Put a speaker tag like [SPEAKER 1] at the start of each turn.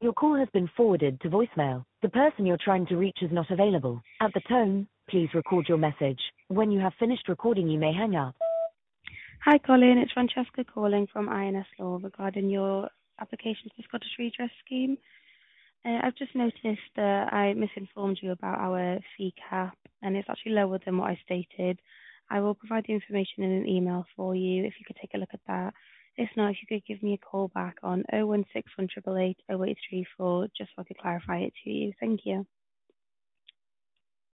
[SPEAKER 1] Your call has been forwarded to voicemail. The person you're trying to reach is not available. At the tone, please record your message. When you have finished recording, you may hang up.
[SPEAKER 2] Hi, Colin. It's Francesca calling from INS Law regarding your application for the Scottish Redress Scheme. I've just noticed that I misinformed you about our fee cap, and it's actually lower than what I stated. I will provide the information in an email for you if you could take a look at that. If not, if you could give me a call back on 016 188 0834 just so I could clarify it to you. Thank you.